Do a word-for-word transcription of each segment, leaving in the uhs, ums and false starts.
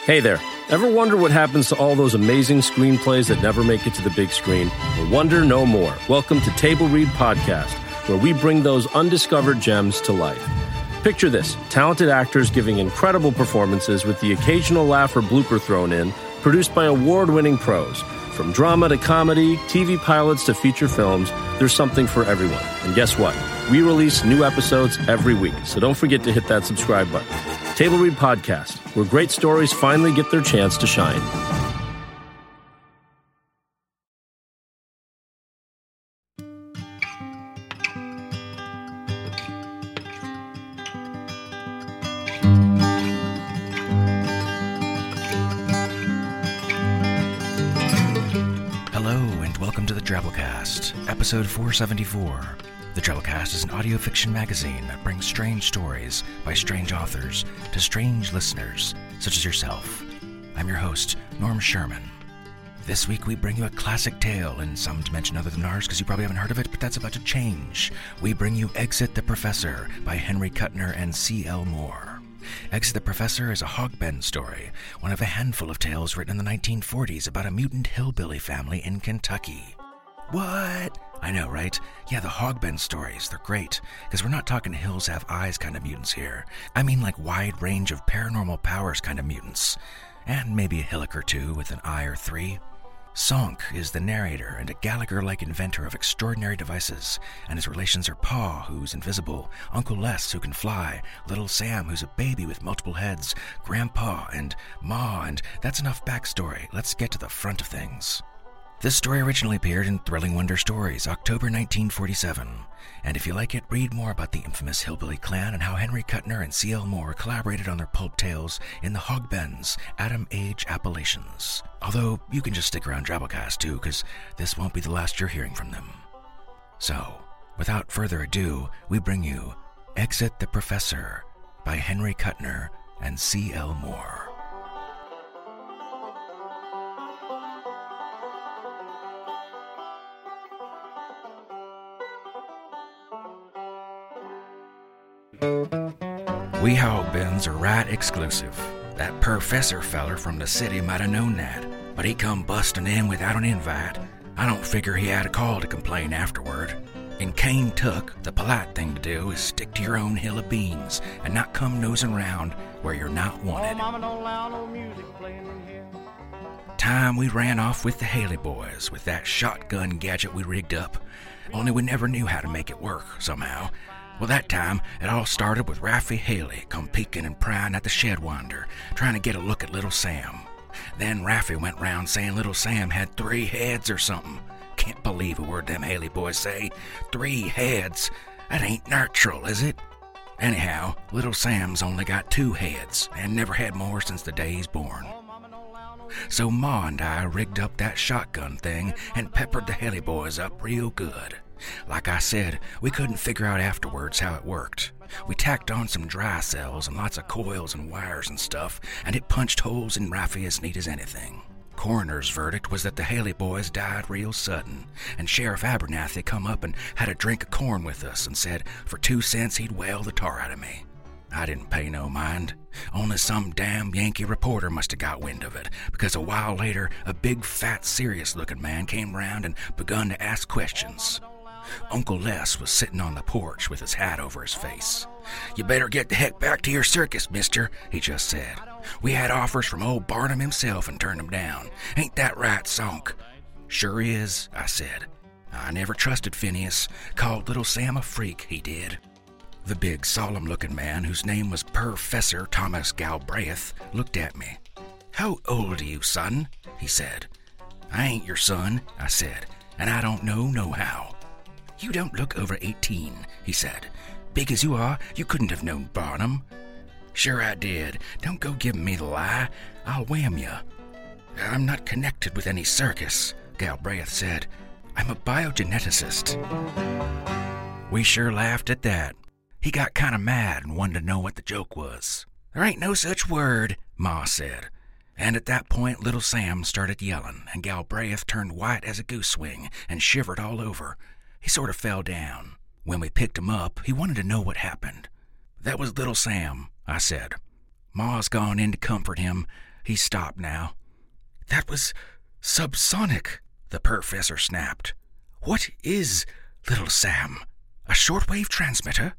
Hey there. Ever wonder what happens to all those amazing screenplays that never make it to the big screen? Well, wonder no more. Welcome to Table Read Podcast, where we bring those undiscovered gems to life. Picture this, talented actors giving incredible performances with the occasional laugh or blooper thrown in, produced by award-winning pros. From drama to comedy, T V pilots to feature films, there's something for everyone. And guess what? We release new episodes every week, so don't forget to hit that subscribe button. Table Read Podcast, where great stories finally get their chance to shine. Hello, and welcome to the Drabblecast, episode four seventy-four. The Drabblecast is an audio fiction magazine that brings strange stories by strange authors to strange listeners, such as yourself. I'm your host, Norm Sherman. This week we bring you a classic tale in some dimension other than ours, because you probably haven't heard of it, but that's about to change. We bring you Exit the Professor by Henry Kuttner and C L Moore. Exit the Professor is a Hogbend story, one of a handful of tales written in the nineteen forties about a mutant hillbilly family in Kentucky. What? I know, right? Yeah, the Hogbend stories, they're great, because we're not talking hills have eyes kind of mutants here. I mean like wide range of paranormal powers kind of mutants. And maybe a hillock or two with an eye or three. Sonk is the narrator and a Gallagher-like inventor of extraordinary devices, and his relations are Pa, who's invisible, Uncle Les, who can fly, Little Sam, who's a baby with multiple heads, Grandpa, and Ma, and that's enough backstory. Let's get to the front of things. This story originally appeared in Thrilling Wonder Stories, October nineteen forty-seven. And if you like it, read more about the infamous Hillbilly Clan and how Henry Kuttner and C L Moore collaborated on their pulp tales in the Hogbends Atom Age Appalachians. Although, you can just stick around Drabblecast too, because this won't be the last you're hearing from them. So, without further ado, we bring you Exit the Professor by Henry Kuttner and C L Moore. We Hogbends are right exclusive. That professor feller from the city might have known that, but he come bustin' in without an invite. I don't figure he had a call to complain afterward. In Cane Tuck, the polite thing to do is stick to your own hill of beans and not come nosing around where you're not wanted. Oh, Mama, don't allow no music playing in here. Time we ran off with the Haley boys with that shotgun gadget we rigged up, only we never knew how to make it work somehow. Well, that time, it all started with Raffy Haley come peeking and prying at the shed winder, trying to get a look at Little Sam. Then Raffy went round saying Little Sam had three heads or something. Can't believe a word them Haley boys say. Three heads. That ain't natural, is it? Anyhow, Little Sam's only got two heads, and never had more since the day he's born. So Ma and I rigged up that shotgun thing and peppered the Haley boys up real good. Like I said, we couldn't figure out afterwards how it worked. We tacked on some dry cells and lots of coils and wires and stuff, and it punched holes in Raffy as neat as anything. Coroner's verdict was that the Haley boys died real sudden, and Sheriff Abernathy come up and had a drink of corn with us and said for two cents he'd whale the tar out of me. I didn't pay no mind. Only some damn Yankee reporter must have got wind of it, because a while later a big, fat, serious-looking man came round and begun to ask questions. Uncle Les was sitting on the porch with his hat over his face. "You better get the heck back to your circus, mister," he just said. "We had offers from old Barnum himself and turned them down. Ain't that right, Sonk?" "Sure is," I said. I never trusted Phineas. Called Little Sam a freak, he did. The big, solemn-looking man, whose name was Professor Thomas Galbraith, looked at me. "How old are you, son?" he said. "I ain't your son," I said, "and I don't know nohow." "You don't look over eighteen, he said. "Big as you are, you couldn't have known Barnum." "Sure I did. Don't go giving me the lie. I'll wham you." "I'm not connected with any circus," Galbraith said. "I'm a biogeneticist." We sure laughed at that. He got kind of mad and wanted to know what the joke was. "There ain't no such word," Ma said. And at that point, Little Sam started yelling, and Galbraith turned white as a goose wing and shivered all over. He sort of fell down. When we picked him up, he wanted to know what happened. "That was Little Sam," I said. "Ma's gone in to comfort him. He stopped now. That was subsonic, the professor snapped. What is Little Sam? A shortwave transmitter?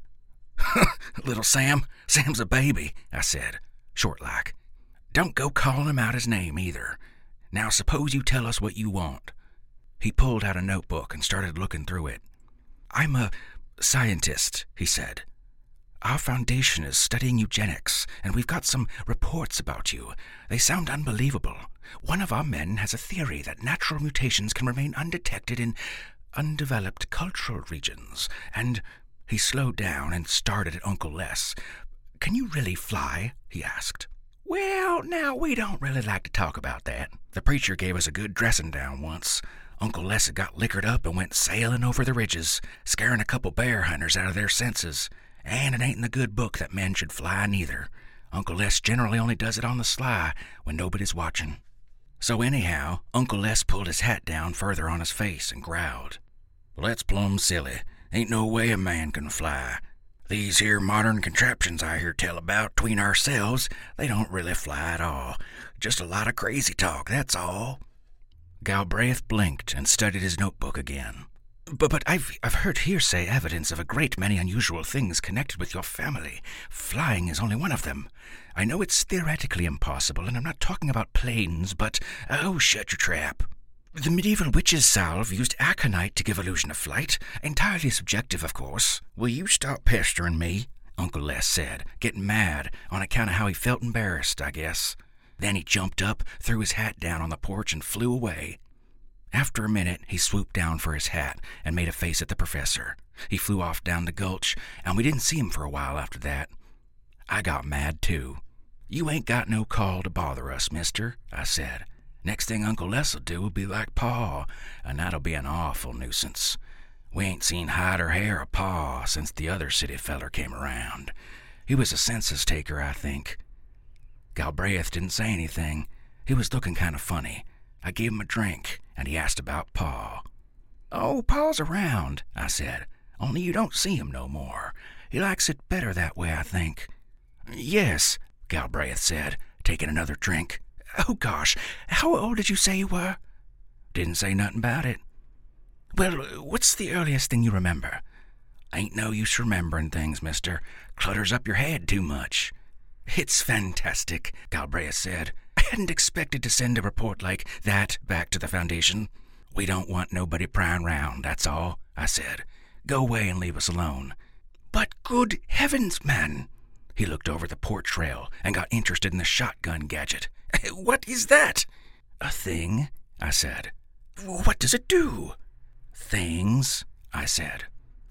Little Sam? Sam's a baby, I said, short-like. Don't go calling him out his name either. Now suppose you tell us what you want. He pulled out a notebook and started looking through it. I'm a scientist, he said. Our foundation is studying eugenics, and we've got some reports about you. They sound unbelievable. One of our men has a theory that natural mutations can remain undetected in undeveloped cultural regions, and he slowed down and started at Uncle Les. Can you really fly? He asked. Well, now, we don't really like to talk about that. The preacher gave us a good dressing down once. Uncle Les had got liquored up and went sailing over the ridges, scaring a couple bear hunters out of their senses. And it ain't in the good book that men should fly neither. Uncle Les generally only does it on the sly when nobody's watching. So anyhow, Uncle Les pulled his hat down further on his face and growled. Well, that's plumb silly. Ain't no way a man can fly. These here modern contraptions I hear tell about between ourselves, they don't really fly at all. Just a lot of crazy talk, that's all. Galbraith blinked and studied his notebook again. But, but I've, I've heard hearsay evidence of a great many unusual things connected with your family. Flying is only one of them. I know it's theoretically impossible, and I'm not talking about planes, but... Oh, shut your trap. The medieval witch's salve used aconite to give illusion of flight. Entirely subjective, of course. Will you stop pestering me? Uncle Les said, getting mad on account of how he felt embarrassed, I guess. Then he jumped up, threw his hat down on the porch, and flew away. After a minute, he swooped down for his hat and made a face at the professor. He flew off down the gulch, and we didn't see him for a while after that. I got mad, too. You ain't got no call to bother us, mister, I said. Next thing Uncle Les'll do will be like Pa, and that'll be an awful nuisance. We ain't seen hide or hair of Pa since the other city feller came around. He was a census taker, I think. Galbraith didn't say anything. He was looking kind of funny. I gave him a drink, and he asked about Pa. Oh, Pa's around, I said, only you don't see him no more. He likes it better that way, I think. Yes, Galbraith said, taking another drink. Oh, gosh, how old did you say you were? Didn't say nothing about it. Well, what's the earliest thing you remember? Ain't no use remembering things, mister. Clutters up your head too much. It's fantastic, Galbraith said. I hadn't expected to send a report like that back to the Foundation. We don't want nobody prying round, that's all, I said. Go away and leave us alone. But good heavens, man! He looked over the porch rail and got interested in the shotgun gadget. What is that? A thing, I said. What does it do? Things, I said.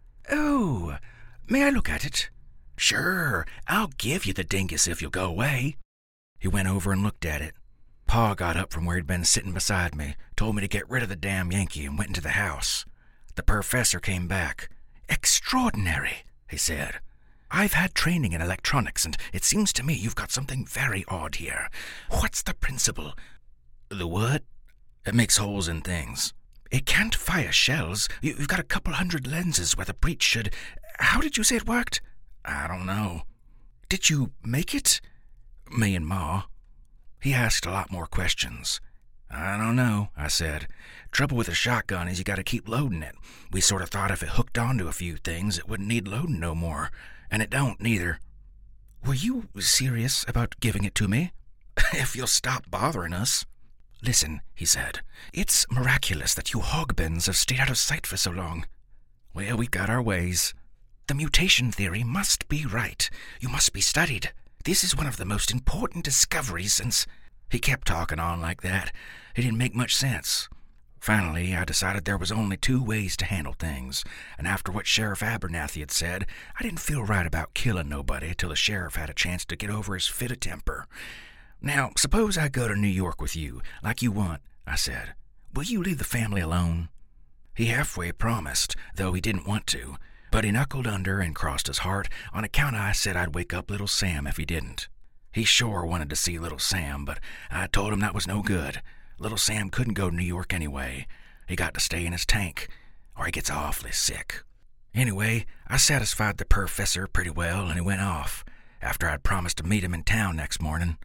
Oh, may I look at it? Sure, I'll give you the dingus if you'll go away. He went over and looked at it. Pa got up from where he'd been sitting beside me, told me to get rid of the damn Yankee, and went into the house. The professor came back. Extraordinary, he said. I've had training in electronics, and it seems to me you've got something very odd here. What's the principle? The what? It makes holes in things. It can't fire shells. You've got a couple hundred lenses where the breech should... How did you say it worked? I don't know. Did you make it? Me and Ma. He asked a lot more questions. I don't know, I said. Trouble with a shotgun is you gotta keep loading it. We sort of thought if it hooked onto a few things, it wouldn't need loading no more. And it don't, neither. Were you serious about giving it to me? If you'll stop bothering us. Listen, he said. It's miraculous that you hogbens have stayed out of sight for so long. Well, we've got our ways. The mutation theory must be right. You must be studied. This is one of the most important discoveries since... He kept talking on like that. It didn't make much sense. Finally, I decided there was only two ways to handle things, and after what Sheriff Abernathy had said, I didn't feel right about killing nobody till the sheriff had a chance to get over his fit of temper. Now, suppose I go to New York with you, like you want, I said. Will you leave the family alone? He halfway promised, though he didn't want to, but he knuckled under and crossed his heart on account I said I'd wake up little Sam if he didn't. He sure wanted to see little Sam, but I told him that was no good. Little Sam couldn't go to New York anyway. He got to stay in his tank, or he gets awfully sick. Anyway, I satisfied the professor pretty well, and he went off, after I'd promised to meet him in town next morning.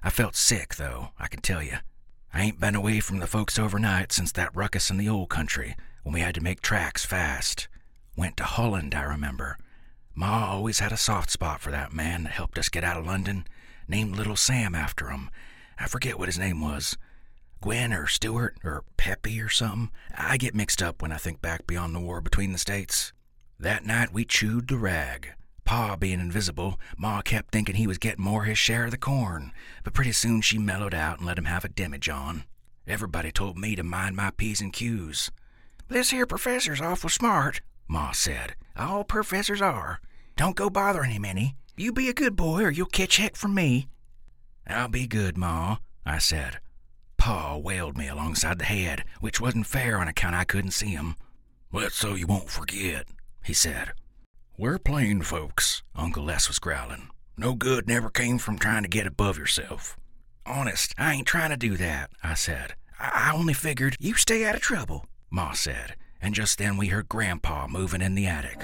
I felt sick, though, I can tell you. I ain't been away from the folks overnight since that ruckus in the old country when we had to make tracks fast. Went to Holland, I remember. Ma always had a soft spot for that man that helped us get out of London, named Little Sam after him. I forget what his name was. Gwen or Stewart or Peppy or something. I get mixed up when I think back beyond the war between the states. That night we chewed the rag. Pa being invisible, Ma kept thinking he was getting more his share of the corn, but pretty soon she mellowed out and let him have a demijohn. Everybody told me to mind my P's and Q's. "This here professor's awful smart," Ma said. "All professors are. Don't go bothering him any. You be a good boy or you'll catch heck from me." "I'll be good, Ma," I said. Pa wailed me alongside the head, which wasn't fair on account I couldn't see him. "That's so you won't forget," he said. "We're plain folks," Uncle Les was growling. "No good never came from trying to get above yourself." "Honest, I ain't trying to do that," I said. I, I only figured you stay out of trouble," Ma said, and just then we heard Grandpa moving in the attic.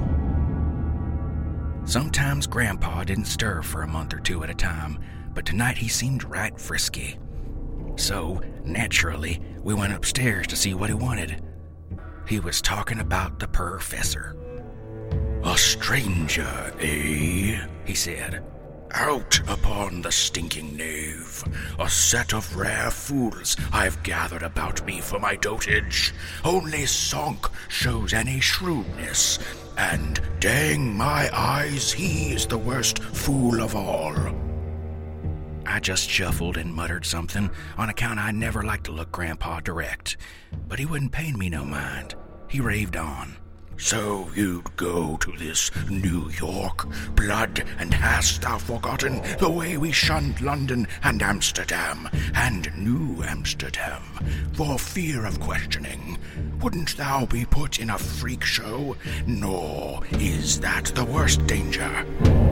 Sometimes Grandpa didn't stir for a month or two at a time, but tonight he seemed right frisky. So, naturally, we went upstairs to see what he wanted. He was talking about the Professor. "A stranger, eh?" he said. "Out upon the stinking knave. A set of rare fools I've gathered about me for my dotage. Only Sonk shows any shrewdness, and dang my eyes, he is the worst fool of all." I just shuffled and muttered something on account I never liked to look Grandpa direct, but he wouldn't pay me no mind. He raved on. "So you'd go to this New York, blood, and hast thou forgotten the way we shunned London and Amsterdam, and New Amsterdam, for fear of questioning? Wouldn't thou be put in a freak show? Nor is that the worst danger."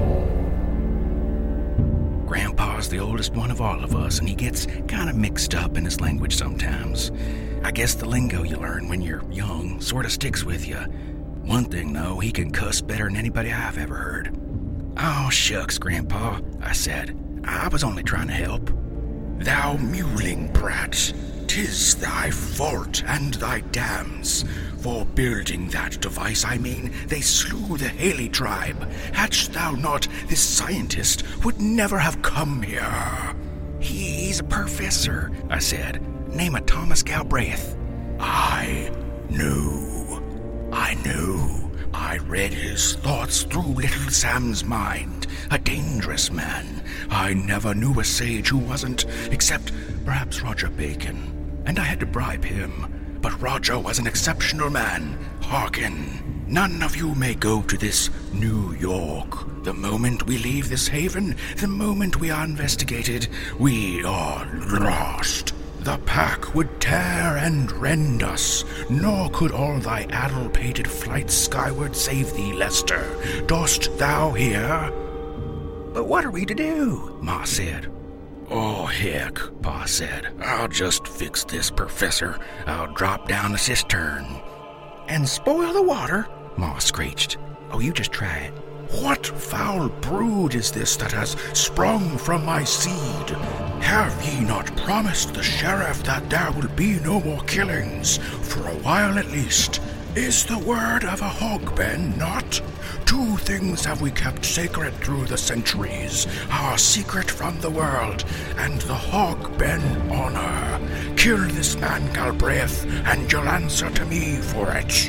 Grandpa's the oldest one of all of us, and he gets kind of mixed up in his language sometimes. I guess the lingo you learn when you're young sort of sticks with you. One thing, though, he can cuss better than anybody I've ever heard. "Oh, shucks, Grandpa," I said. "I was only trying to help." "Thou mewling brat, 'tis thy fault and thy dam's. For building that device, I mean, they slew the Haley tribe. Hadst thou not, this scientist would never have come here." He's a professor," I said. "Name of Thomas Galbraith." I knew. I knew. I read his thoughts through little Sam's mind. A dangerous man. I never knew a sage who wasn't, except perhaps Roger Bacon. And I had to bribe him. But Roger was an exceptional man. Hearken. None of you may go to this New York. The moment we leave this haven, the moment we are investigated, we are lost. The pack would tear and rend us, nor could all thy addle-pated flights skyward save thee, Lester. Dost thou hear?" "But what are we to do?" Ma said. "Oh, heck," Pa said. "I'll just fix this, Professor. I'll drop down the cistern." "And spoil the water?" Ma screeched. "Oh, you just try it." "What foul brood is this that has sprung from my seed? Have ye not promised the sheriff that there will be no more killings, for a while at least? Is the word of a hogben not? Two things have we kept sacred through the centuries, our secret from the world, and the hogben honor. Kill this man Galbraith, and you'll answer to me for it."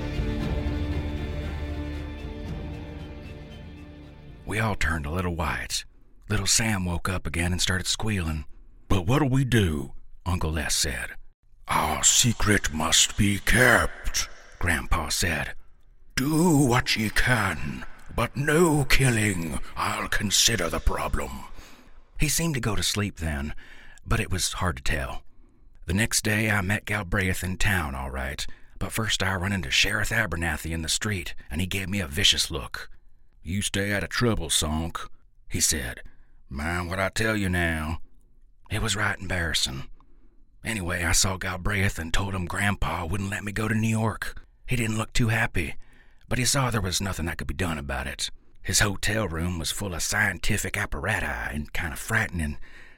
We all turned a little white. Little Sam woke up again and started squealing. "But what'll we do?" Uncle Les said. "Our secret must be kept," Grandpa said. "Do what ye can, but no killing. I'll consider the problem." He seemed to go to sleep then, but it was hard to tell. The next day I met Galbraith in town, all right, but first I run into Sheriff Abernathy in the street, and he gave me a vicious look. "You stay out of trouble, Sonk," he said. "Mind what I tell you now." It was right embarrassing. Anyway, I saw Galbraith and told him Grandpa wouldn't let me go to New York. He didn't look too happy, but he saw there was nothing that could be done about it. His hotel room was full of scientific apparatus and kind of frightening,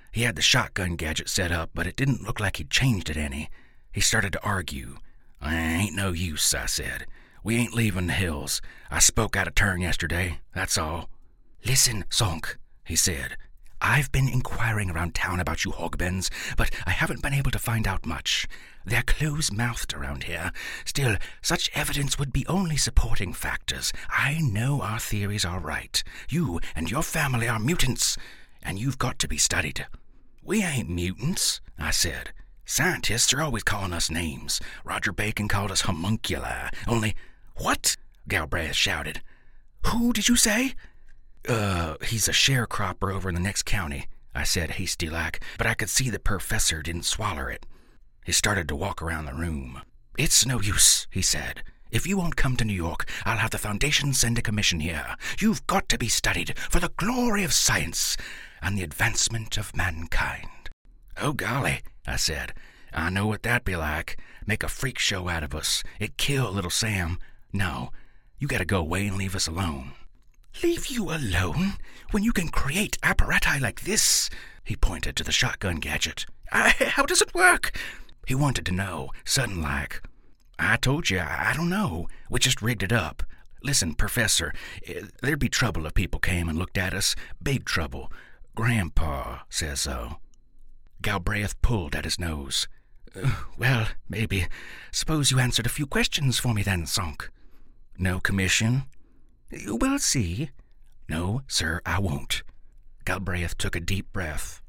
He had the shotgun gadget set up, but it didn't look like he'd changed it any. He started to argue. "I ain't no use," I said. "We ain't leaving the hills. I spoke out of turn yesterday, that's all." "Listen, Sonk," he said. "I've been inquiring around town about you Hogbens, but I haven't been able to find out much. They're close-mouthed around here. Still, such evidence would be only supporting factors. I know our theories are right. You and your family are mutants, and you've got to be studied." "We ain't mutants," I said. "Scientists are always calling us names. Roger Bacon called us homunculi. Only—" "What?" Galbraith shouted. "Who did you say?" Uh, he's a sharecropper over in the next county," I said hasty-like, but I could see the professor didn't swaller it. He started to walk around the room. "It's no use," he said. "If you won't come to New York, I'll have the Foundation send a commission here. You've got to be studied for the glory of science and the advancement of mankind." "Oh, golly," I said. "I know what that'd be like. Make a freak show out of us. It'd kill little Sam. No, you gotta go away and leave us alone." "Leave you alone? When you can create apparati like this?" He pointed to the shotgun gadget. I, "How does it work?" He wanted to know, sudden-like. "I told you, I don't know. We just rigged it up. Listen, Professor, there'd be trouble if people came and looked at us. Big trouble. Grandpa says so." Galbraith pulled at his nose. Uh, "Well, maybe. Suppose you answered a few questions for me then, Sonk." "No commission?" "We'll see." "No, sir, I won't." Galbraith took a deep breath.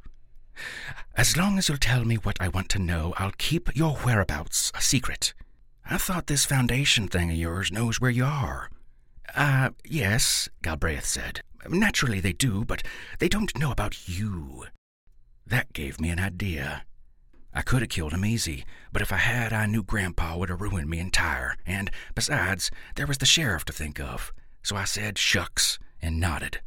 "As long as you'll tell me what I want to know, I'll keep your whereabouts a secret." "I thought this Foundation thing of yours knows where you are." Uh, yes," Galbraith said. "Naturally they do, but they don't know about you." That gave me an idea. I could have killed him easy, but if I had, I knew Grandpa would have ruined me entire, and, besides, there was the sheriff to think of. So I said, "Shucks," and nodded.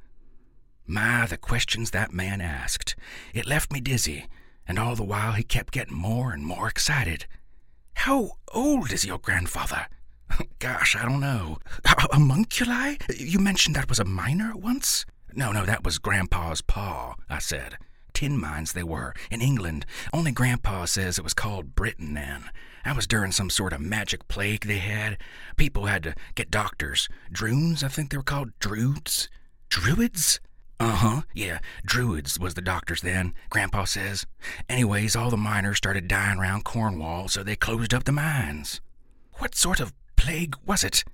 My, the questions that man asked. It left me dizzy, and all the while he kept getting more and more excited. "How old is your grandfather?" "Gosh, I don't know." "A homunculi? You mentioned that was a miner once?" No, no, that was Grandpa's pa," I said. "Tin mines they were, in England. Only Grandpa says it was called Britain then. That was during some sort of magic plague they had. People had to get doctors. Droons, I think they were called. Druids." "Druids?" "Uh-huh, yeah, Druids was the doctors then, Grandpa says. Anyways, all the miners started dying around Cornwall, so they closed up the mines." "What sort of plague was it?"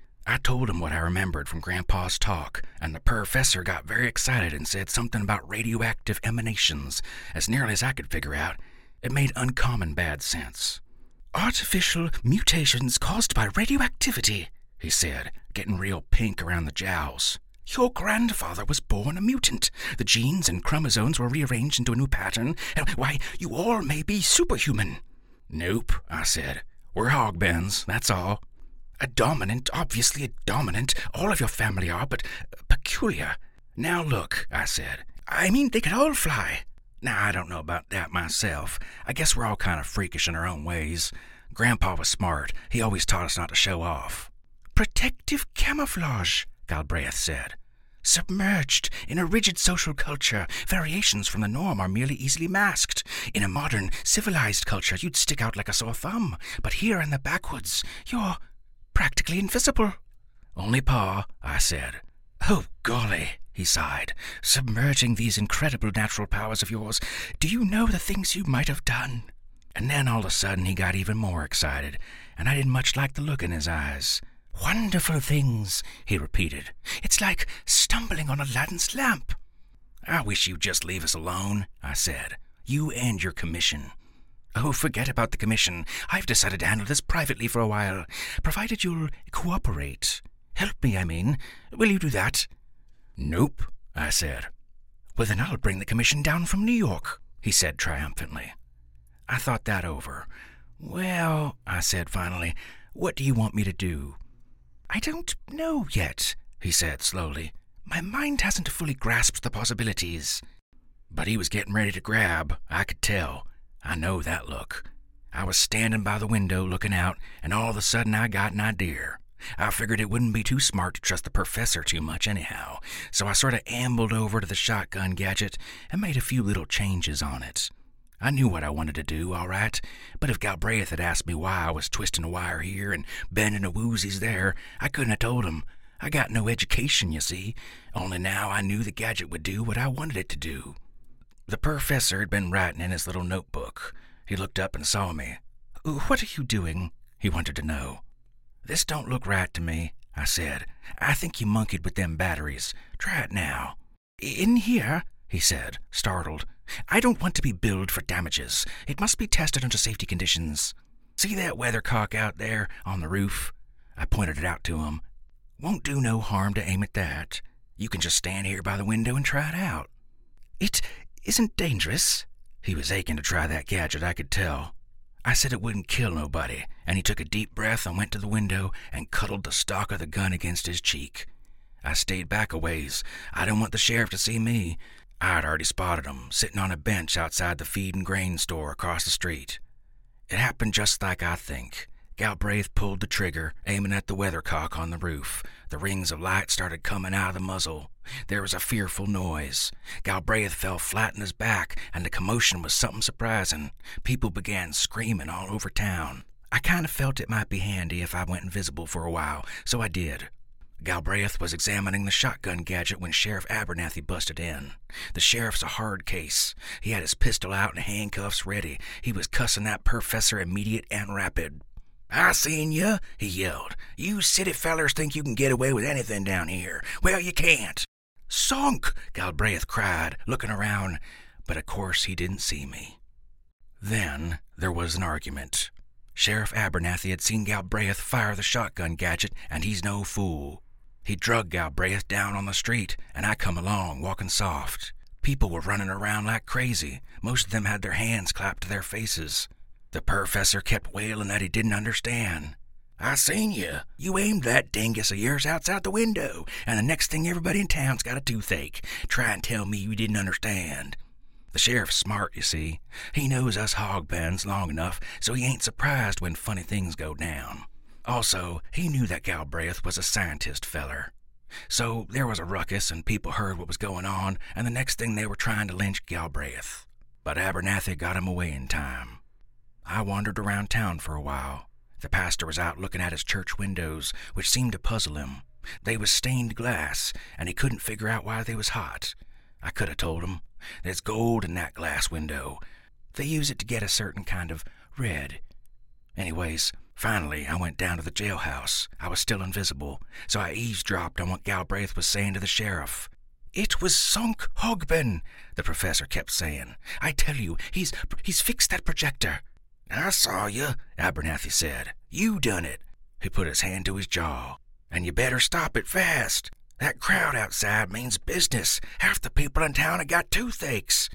I told him what I remembered from Grandpa's talk, and the professor got very excited and said something about radioactive emanations. As nearly as I could figure out, it made uncommon bad sense. "Artificial mutations caused by radioactivity," he said, getting real pink around the jowls. "Your grandfather was born a mutant. The genes and chromosomes were rearranged into a new pattern, and why, you all may be superhuman." "Nope," I said. "We're Hogbens, that's all." "A dominant, obviously a dominant. All of your family are, but peculiar." "Now look," I said. "I mean, they could all fly." "Now, I don't know about that myself. I guess we're all kind of freakish in our own ways. Grandpa was smart. He always taught us not to show off." "Protective camouflage," Galbraith said. "Submerged in a rigid social culture, variations from the norm are merely easily masked. In a modern, civilized culture, you'd stick out like a sore thumb. But here in the backwoods, you're practically invisible." "Only Pa," I said. "Oh, golly," he sighed. "Submerging these incredible natural powers of yours, do you know the things you might have done?" And then all of a sudden he got even more excited, and I didn't much like the look in his eyes. "Wonderful things," he repeated. "It's like stumbling on Aladdin's lamp." "I wish you'd just leave us alone," I said. "You and your commission." "Oh, forget about the commission. I've decided to handle this privately for a while, provided you'll cooperate. Help me, I mean. Will you do that?" "Nope," I said. "Well, then I'll bring the commission down from New York," he said triumphantly. I thought that over. "Well," I said finally, "what do you want me to do?" "I don't know yet," he said slowly. "My mind hasn't fully grasped the possibilities." But he was getting ready to grab, I could tell. I know that look. I was standing by the window looking out, and all of a sudden I got an idea. I figured it wouldn't be too smart to trust the professor too much anyhow, so I sort of ambled over to the shotgun gadget and made a few little changes on it. I knew what I wanted to do, all right, but if Galbraith had asked me why I was twisting a wire here and bending a woozies there, I couldn't have told him. I got no education, you see, only now I knew the gadget would do what I wanted it to do. The professor had been writing in his little notebook. He looked up and saw me. "What are you doing?" he wanted to know. "This don't look right to me," I said. "I think you monkeyed with them batteries. Try it now." "In here?" he said, startled. "I don't want to be billed for damages. It must be tested under safety conditions. See that weathercock out there on the roof?" I pointed it out to him. "Won't do no harm to aim at that. You can just stand here by the window and try it out." "It isn't dangerous?" He was aching to try that gadget, I could tell. I said it wouldn't kill nobody, and he took a deep breath and went to the window and cuddled the stock of the gun against his cheek. I stayed back a ways. I didn't want the sheriff to see me. I'd already spotted him, sitting on a bench outside the feed and grain store across the street. It happened just like I think. Galbraith pulled the trigger, aiming at the weathercock on the roof. The rings of light started coming out of the muzzle. There was a fearful noise. Galbraith fell flat on his back, and the commotion was something surprising. People began screaming all over town. I kind of felt it might be handy if I went invisible for a while, so I did. Galbraith was examining the shotgun gadget when Sheriff Abernathy busted in. The sheriff's a hard case. He had his pistol out and handcuffs ready. He was cussing that professor immediate and rapid. "I seen you," he yelled. "You city fellers think you can get away with anything down here. Well, you can't." "Sunk!" Galbraith cried, looking around, but of course he didn't see me. Then there was an argument. Sheriff Abernathy had seen Galbraith fire the shotgun gadget, and he's no fool. He drug Galbraith down on the street, and I come along, walking soft. People were running around like crazy. Most of them had their hands clapped to their faces. The professor kept wailing that he didn't understand. "I seen you. You aimed that dingus of yours outside the window, and the next thing everybody in town's got a toothache. Try and tell me you didn't understand." The sheriff's smart, you see. He knows us hogbends long enough, so he ain't surprised when funny things go down. Also, he knew that Galbraith was a scientist feller. So there was a ruckus, and people heard what was going on, and the next thing they were trying to lynch Galbraith. But Abernathy got him away in time. I wandered around town for a while. The pastor was out looking at his church windows, which seemed to puzzle him. They was stained glass, and he couldn't figure out why they was hot. I could have told him. There's gold in that glass window. They use it to get a certain kind of red. Anyways, finally I went down to the jailhouse. I was still invisible, so I eavesdropped on what Galbraith was saying to the sheriff. "It was Sunk Hogben," the professor kept saying. "I tell you, he's he's fixed that projector." "I saw you," Abernathy said. "You done it." He put his hand to his jaw. "And you better stop it fast. That crowd outside means business. Half the people in town have got toothaches."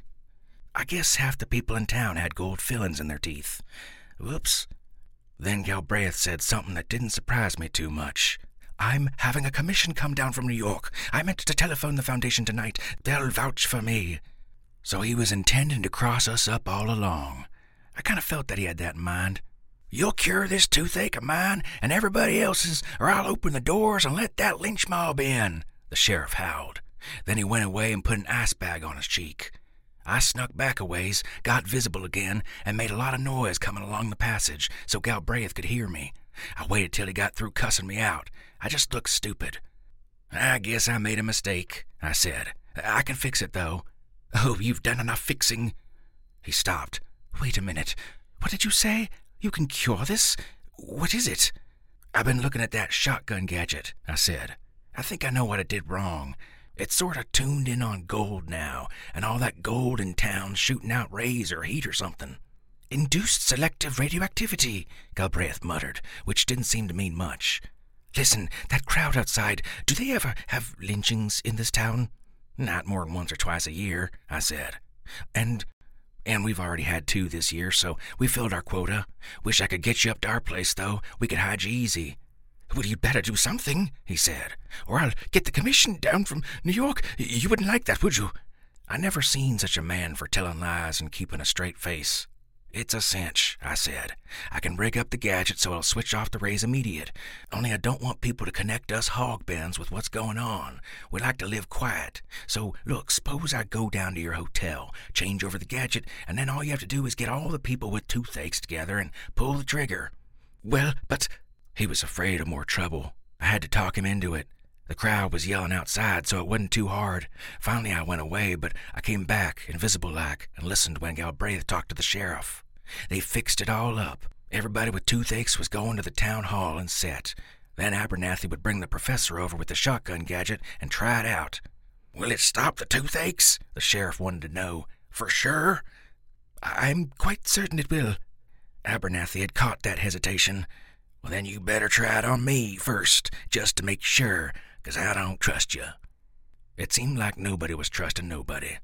I guess half the people in town had gold fillings in their teeth. Whoops. Then Galbraith said something that didn't surprise me too much. "I'm having a commission come down from New York. I meant to telephone the foundation tonight. They'll vouch for me." So he was intending to cross us up all along. I kind of felt that he had that in mind. "You'll cure this toothache of mine and everybody else's, or I'll open the doors and let that lynch mob in," the sheriff howled. Then he went away and put an ice bag on his cheek. I snuck back a ways, got visible again, and made a lot of noise coming along the passage so Galbraith could hear me. I waited till he got through cussing me out. I just looked stupid. "I guess I made a mistake," I said. "I can fix it, though." "Oh, you've done enough fixing." He stopped. "Wait a minute. What did you say? You can cure this? What is it?" "I've been looking at that shotgun gadget," I said. "I think I know what I did wrong. It's sort of tuned in on gold now, and all that gold in town shooting out rays or heat or something." "Induced selective radioactivity," Galbraith muttered, which didn't seem to mean much. "Listen, that crowd outside, do they ever have lynchings in this town?" "Not more than once or twice a year," I said. And... And we've already had two this year, so we filled our quota. Wish I could get you up to our place, though. We could hide you easy." "Well, you'd better do something," he said, "or I'll get the commission down from New York. You wouldn't like that, would you?" I never seen such a man for telling lies and keeping a straight face. "It's a cinch," I said. "I can rig up the gadget so it'll switch off the rays immediate. Only I don't want people to connect us hog bins with what's going on. We like to live quiet. So, look, suppose I go down to your hotel, change over the gadget, and then all you have to do is get all the people with toothaches together and pull the trigger." "Well, but—" He was afraid of more trouble. I had to talk him into it. The crowd was yelling outside, so it wasn't too hard. Finally, I went away, but I came back, invisible-like, and listened when Galbraith talked to the sheriff. They fixed it all up. Everybody with toothaches was going to the town hall and set. Then Abernathy would bring the professor over with the shotgun gadget and try it out. "Will it stop the toothaches?" the sheriff wanted to know. "For sure?" "I'm quite certain it will." Abernathy had caught that hesitation. "Well, then you better try it on me first, just to make sure, 'cause I don't trust you." It seemed like nobody was trusting nobody.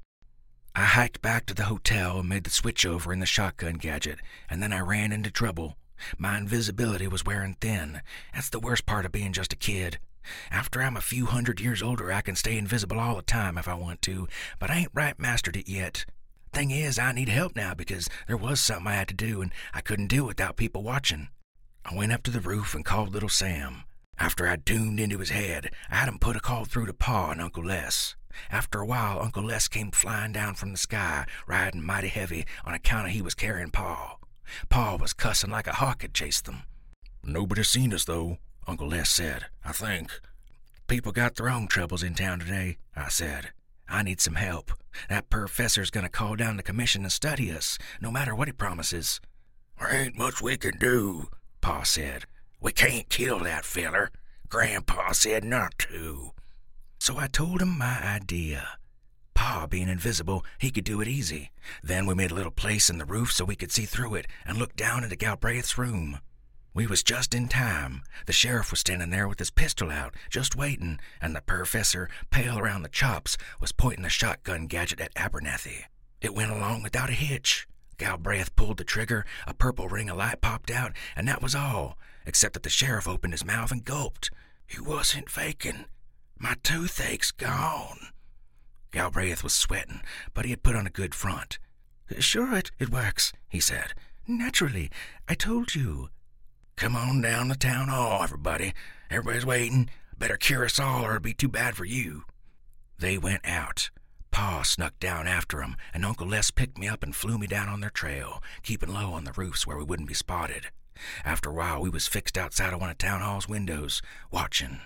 I hiked back to the hotel and made the switch over in the shotgun gadget, and then I ran into trouble. My invisibility was wearing thin. That's the worst part of being just a kid. After I'm a few hundred years older, I can stay invisible all the time if I want to, but I ain't right mastered it yet. Thing is, I need help now because there was something I had to do, and I couldn't do it without people watching. I went up to the roof and called little Sam. After I'd tuned into his head, I had him put a call through to Pa and Uncle Les. After a while, Uncle Les came flying down from the sky, riding mighty heavy on account of he was carrying Pa. Pa was cussing like a hawk had chased them. "Nobody's seen us, though," Uncle Les said, "I think." "People got their own troubles in town today," I said. "I need some help. That professor's gonna call down the commission and study us, no matter what he promises." "There ain't much we can do," Pa said. "We can't kill that feller. Grandpa said not to." So I told him my idea. Pa being invisible, he could do it easy. Then we made a little place in the roof so we could see through it and look down into Galbraith's room. We was just in time. The sheriff was standing there with his pistol out, just waiting, and the professor, pale around the chops, was pointing the shotgun gadget at Abernathy. It went along without a hitch. Galbraith pulled the trigger, a purple ring of light popped out, and that was all, except that the sheriff opened his mouth and gulped. "You wasn't faking. My toothache's gone." Galbraith was sweating, but he had put on a good front. "Sure it, it works," he said. "Naturally. I told you." "Come on down to town hall, everybody. Everybody's waiting. Better cure us all or it'll be too bad for you." They went out. Pa snuck down after 'em, and Uncle Les picked me up and flew me down on their trail, keeping low on the roofs where we wouldn't be spotted. After a while, we was fixed outside of one of town hall's windows, watching.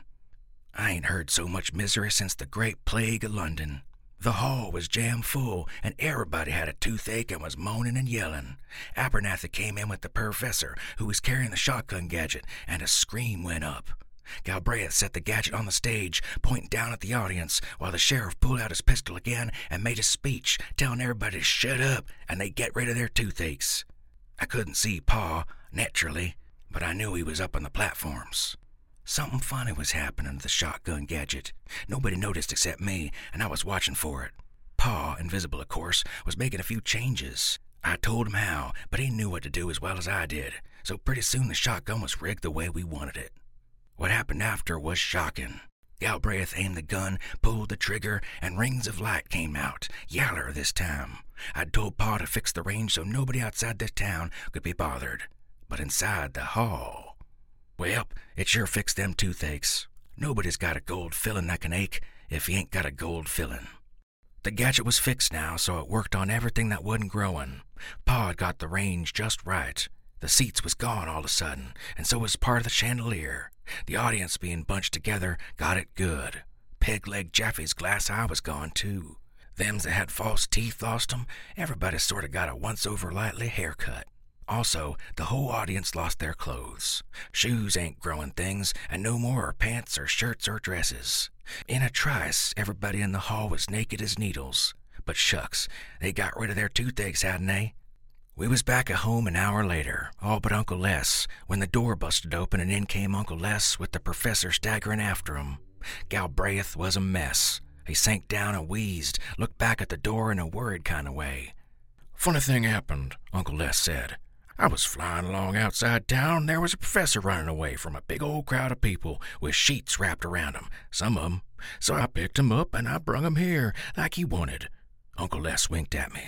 I ain't heard so much misery since the Great Plague of London. The hall was jam full, and everybody had a toothache and was moaning and yelling. Abernathy came in with the professor, who was carrying the shotgun gadget, and a scream went up. Galbraith set the gadget on the stage, pointing down at the audience, while the sheriff pulled out his pistol again and made a speech, telling everybody to shut up and they'd get rid of their toothaches. I couldn't see Pa, naturally, but I knew he was up on the platforms. Something funny was happening to the shotgun gadget. Nobody noticed except me, and I was watching for it. Pa, invisible of course, was making a few changes. I told him how, but he knew what to do as well as I did, so pretty soon the shotgun was rigged the way we wanted it. What happened after was shocking. Galbraith aimed the gun, pulled the trigger, and rings of light came out, yaller this time. I'd told Pa to fix the range so nobody outside this town could be bothered. But inside the hall... Well, it sure fixed them toothaches. Nobody's got a gold filling that can ache if he ain't got a gold filling. The gadget was fixed now, so it worked on everything that wasn't growing. Pa had got the range just right. The seats was gone all of a sudden, and so was part of the chandelier. The audience being bunched together got it good. Peg-leg Jaffe's glass eye was gone, too. Thems that had false teeth lost 'em. Everybody sort of got a once-over-lightly haircut. Also, the whole audience lost their clothes. Shoes ain't growing things, and no more are pants or shirts or dresses. In a trice, everybody in the hall was naked as needles. But shucks, they got rid of their toothaches, hadn't they? We was back at home an hour later, all but Uncle Les, when the door busted open and in came Uncle Les with the professor staggering after him. Galbraith was a mess. He sank down and wheezed, looked back at the door in a worried kind of way. "Funny thing happened," Uncle Les said. "I was flying along outside town, and there was a professor running away from a big old crowd of people with sheets wrapped around him, some of 'em. So I picked him up, and I brung him here, like he wanted." Uncle Les winked at me.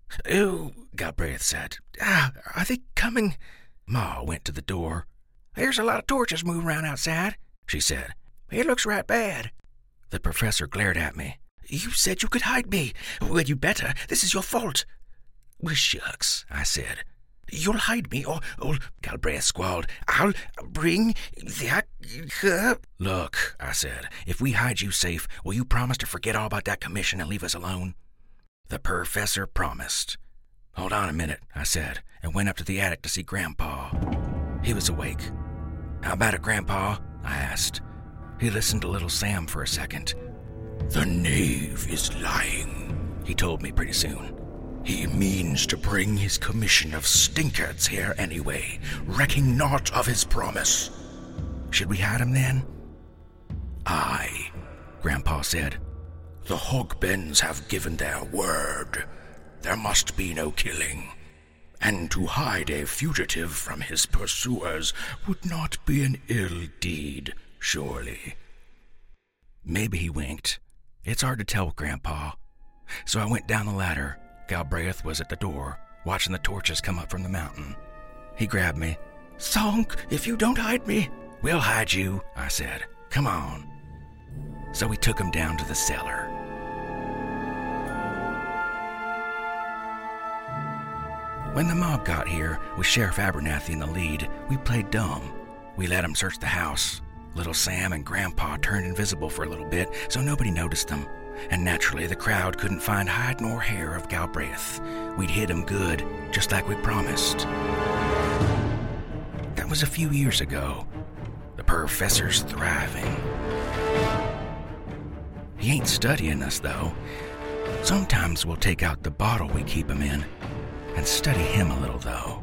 "Ooh," Galbraith said. Ah, "are they coming?" Ma went to the door. "There's a lot of torches moving around outside," she said. "It looks right bad." The professor glared at me. "You said you could hide me. Well, you better. This is your fault." "Well, shucks," I said. "You'll hide me, or, or," Galbraith squalled, "I'll bring that up." "Look," I said, "if we hide you safe, will you promise to forget all about that commission and leave us alone?" The professor promised. "Hold on a minute," I said, and went up to the attic to see Grandpa. He was awake. "How about it, Grandpa?" I asked. He listened to little Sam for a second. "The knave is lying," he told me pretty soon. "He means to bring his commission of stinkheads here anyway, recking naught of his promise. Should we hide him then?" "Aye," Grandpa said. "The Hogbens have given their word. There must be no killing. And to hide a fugitive from his pursuers would not be an ill deed, surely." Maybe he winked. It's hard to tell with Grandpa. So I went down the ladder. Galbraith was at the door, watching the torches come up from the mountain. He grabbed me. "Sonk, if you don't hide me." "We'll hide you," I said. "Come on." So we took him down to the cellar. When the mob got here, with Sheriff Abernathy in the lead, we played dumb. We let him search the house. Little Sam and Grandpa turned invisible for a little bit, so nobody noticed them. And naturally, the crowd couldn't find hide nor hair of Galbraith. We'd hid him good, just like we promised. That was a few years ago. The professor's thriving. He ain't studying us, though. Sometimes we'll take out the bottle we keep him in and study him a little, though.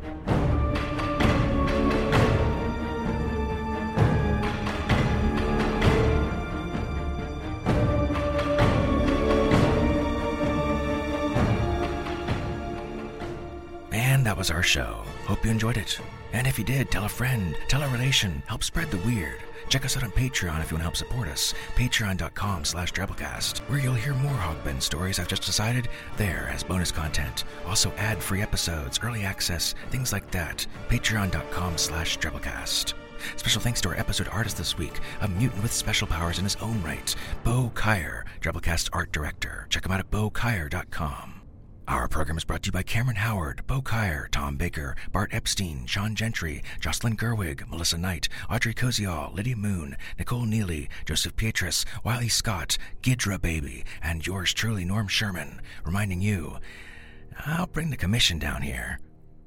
And that was our show. Hope you enjoyed it. And if you did, tell a friend, tell a relation, help spread the weird. Check us out on Patreon if you want to help support us. Patreon.com slash Drabblecast, where you'll hear more Hogben stories I've just decided there as bonus content. Also ad-free episodes, early access, things like that. Patreon.com slash Drabblecast. Special thanks to our episode artist this week, a mutant with special powers in his own right, Bo Kyer, Drabblecast art director. Check him out at bo kyer dot com. Our program is brought to you by Cameron Howard, Bo Kyer, Tom Baker, Bart Epstein, Sean Gentry, Jocelyn Gerwig, Melissa Knight, Audrey Koziol, Lydia Moon, Nicole Neely, Joseph Pietrus, Wiley Scott, Gidra Baby, and yours truly, Norm Sherman, reminding you, I'll bring the commission down here.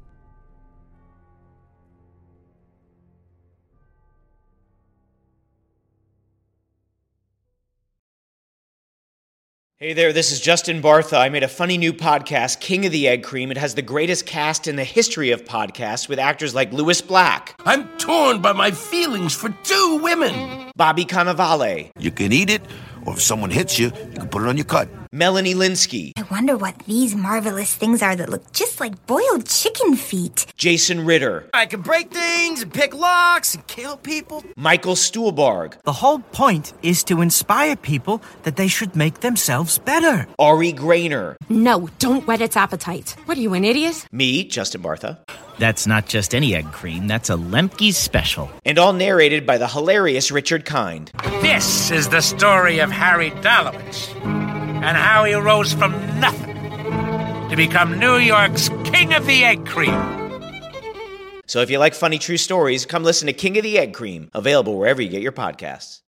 Hey there, this is Justin Bartha. I made a funny new podcast, King of the Egg Cream. It has the greatest cast in the history of podcasts with actors like Louis Black. I'm torn by my feelings for two women. Bobby Cannavale. You can eat it, or if someone hits you, you can put it on your cut. Melanie Linsky. I wonder what these marvelous things are that look just like boiled chicken feet. Jason Ritter. I can break things and pick locks and kill people. Michael Stuhlbarg. The whole point is to inspire people that they should make themselves better. Ari Grainer. No, don't whet its appetite. What are you, an idiot? Me, Justin Bartha. That's not just any egg cream, that's a Lemke's special. And all narrated by the hilarious Richard Kind. This is the story of Harry Dalowitz and how he rose from nothing to become New York's King of the Egg Cream. So if you like funny true stories, come listen to King of the Egg Cream, available wherever you get your podcasts.